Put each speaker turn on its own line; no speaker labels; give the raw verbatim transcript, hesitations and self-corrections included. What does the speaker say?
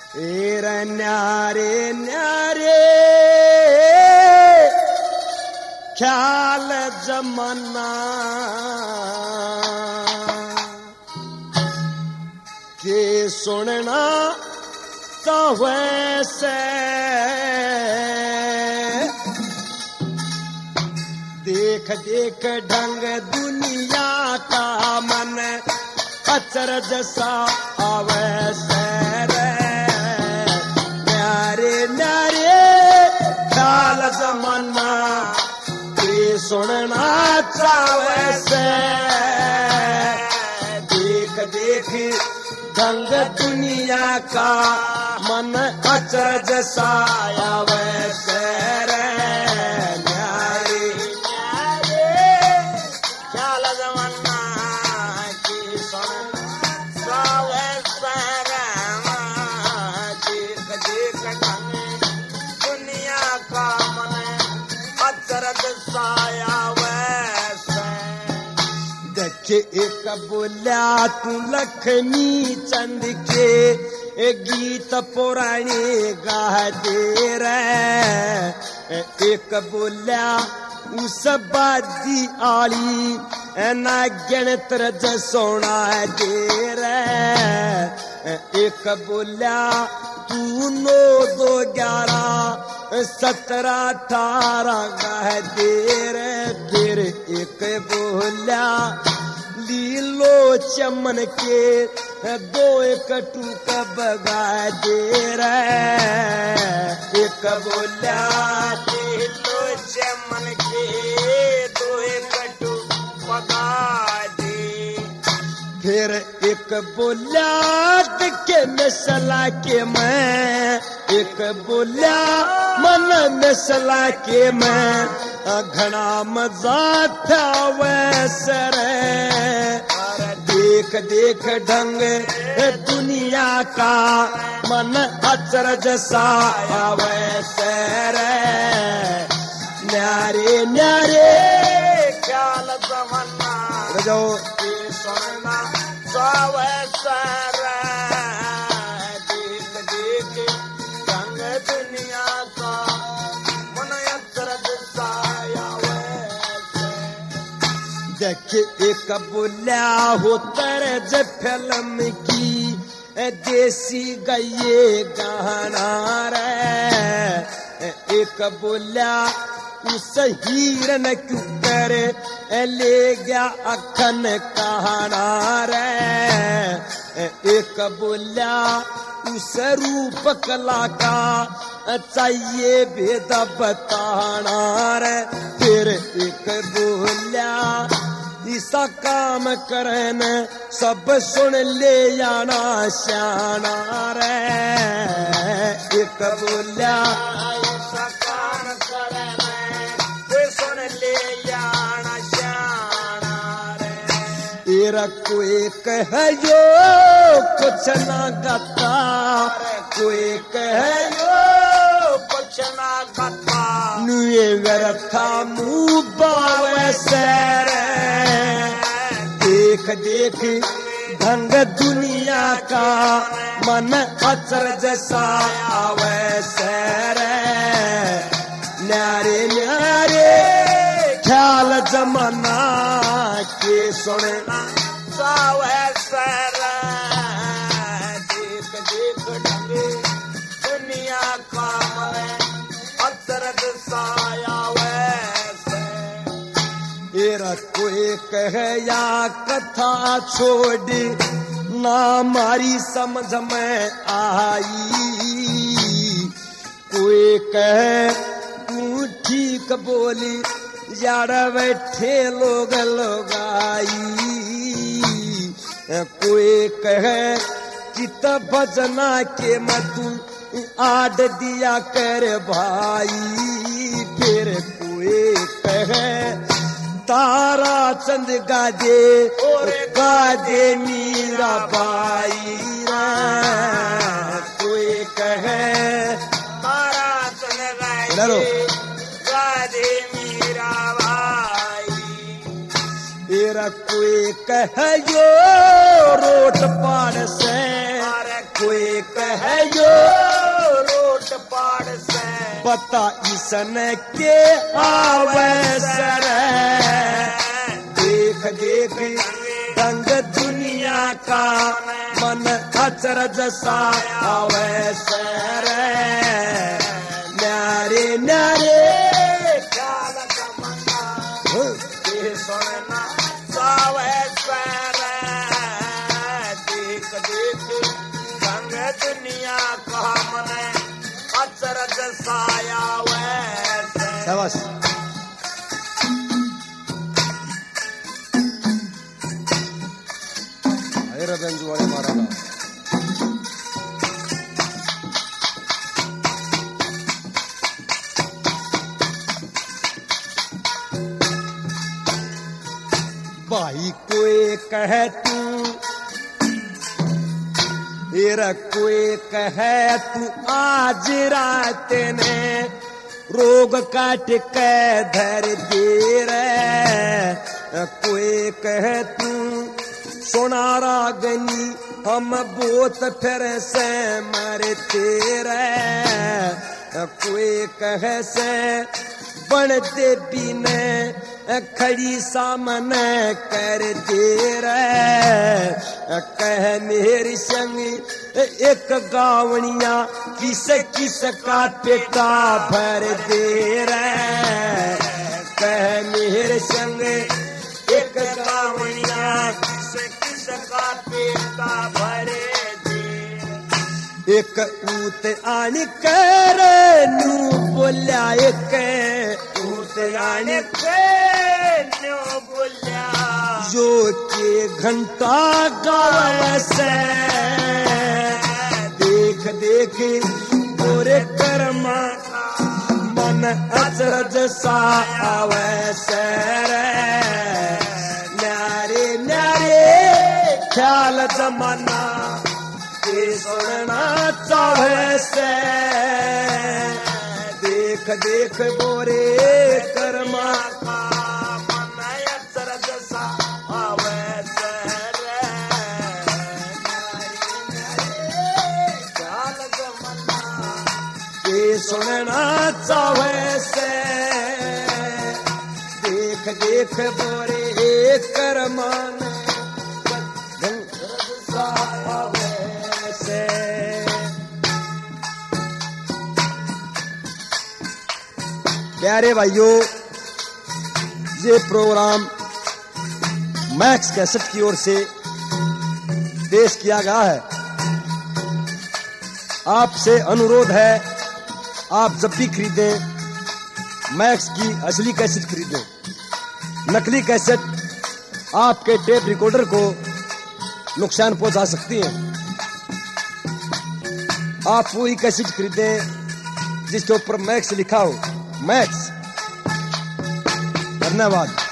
Array न्यारे न्यारे ख्याल जमाना के सुनना तो वैसे देख देख ढंग दुनिया का मन अचरज सा अवैसे रे न्यारे न्यारे ख्याल जमाना के सुनना चाहे से देख देख ढंग दुनिया का मन अचरज सा अवैसे रे एक बोल्या तू लक्ष्मी चंद के गीत पुराने गा दे रे एक बोल्या उस बादी आली ना गणतर जसोना दे रे एक बोल्या तू नो दो ग्यारह सत्रह अठारह गा दे रे फिर एक बोल्या लीलो चमन के दो एक टूक बगा दे रे एक बोल्या लीलो चमन के दो एक टूक बगा दे फिर एक बोल्या के मिसला के मैं एक बोल्या मन मिसला के मैं घना मजा था वैसे रे देख देख ढंग दुनिया का मन अचरज सा वैसे रे न्यारे न्यारे ख्याल जमाना जो सुनना सा वैसे रे देख देख ढंग दुनिया का मन अचरज सा देख एक बोल्या हो तरज फिल्म की देसी गये गाना रे एक बोल्या उस हीरन क्यों कर ले गया अखन कहाना रे एक बोल्या उस रूप कला का चाहिए भेद बताना रे फिर एक बोल्या ऐसा काम करन सब सुन ले जाना श्याना रे एक बोल्या ऐसा काम करन सुन ले जाना श्याना रे तेरा कोई कह जो कुछ ना गाता कोई कह जो कुछ ना गाता नुए व्यर्था मुँह बावैसे देख देख ढंग दुनिया का मन अचरज सा वैसे रे न्यारे न्यारे ख्याल जमाना के सुनना सा वैसे रे देख देख ढंग दुनिया का मन अचरज सा तेरा कोई कह या कथा छोड़ ना मारी समझ में आई कोई कह तू ठीक बोली यार बैठे लोग लोग आई कोई कह चित भजना के मतू आड दिया कर भाई फिर कोई कह तारा चंद गाजे और गाजे मीरा बाई कोई कहे तारा चंद गाजे गाजे मीरा बाई तेरा कोई कहे जो रोट पार से कोई कहे यो रोट पाड़ से बता ईसन के आवे सर देख देख रंग दुनिया का मन अचरज सा आवे सर न्यारे न्यारे ख्याल जमाना ये सोना सावे सर देख देख रंग दुनिया का मन अचरज साया वैसे शाबाश अरे रंजू वाले मारा भाई कोई कहे तू तेरा कोई कहे तू आज रात ने रोग काट के धर दे रे कोई कहे तू सोना रागनी हम बोत फिर से मरते रे कोई कहे से बनते बिने खड़ी सामने कर दे रे कह मेरी संग एक गावनिया किस किस का पेटा भर दे रे कह मेरे संग एक गावनिया किस किस का पेटा भर दे एक ऊत आन कर नू बोल्या एक ऊत आन न्यो बोल्या जो के घंटा गावे से देख देख गोरे कर्मा मन अचरज सा आवे से न्यारे न्यारे ख्याल जमाना के सुनना चाहे से देख देख गोरे कर्मा का मन अचरज सा आवे से ख्याल जमाना के सुनना चाहे से देख देख गोरे कर्मा प्यारे भाइयों, ये प्रोग्राम मैक्स कैसेट की ओर से पेश किया गया है। आपसे अनुरोध है, आप जब भी खरीदें मैक्स की असली कैसेट खरीदें। नकली कैसेट आपके टेप रिकॉर्डर को नुकसान पहुंचा सकती है। आप वही कैसेट खरीदें जिसके ऊपर मैक्स लिखा हो। मैक्स। धन्यवाद।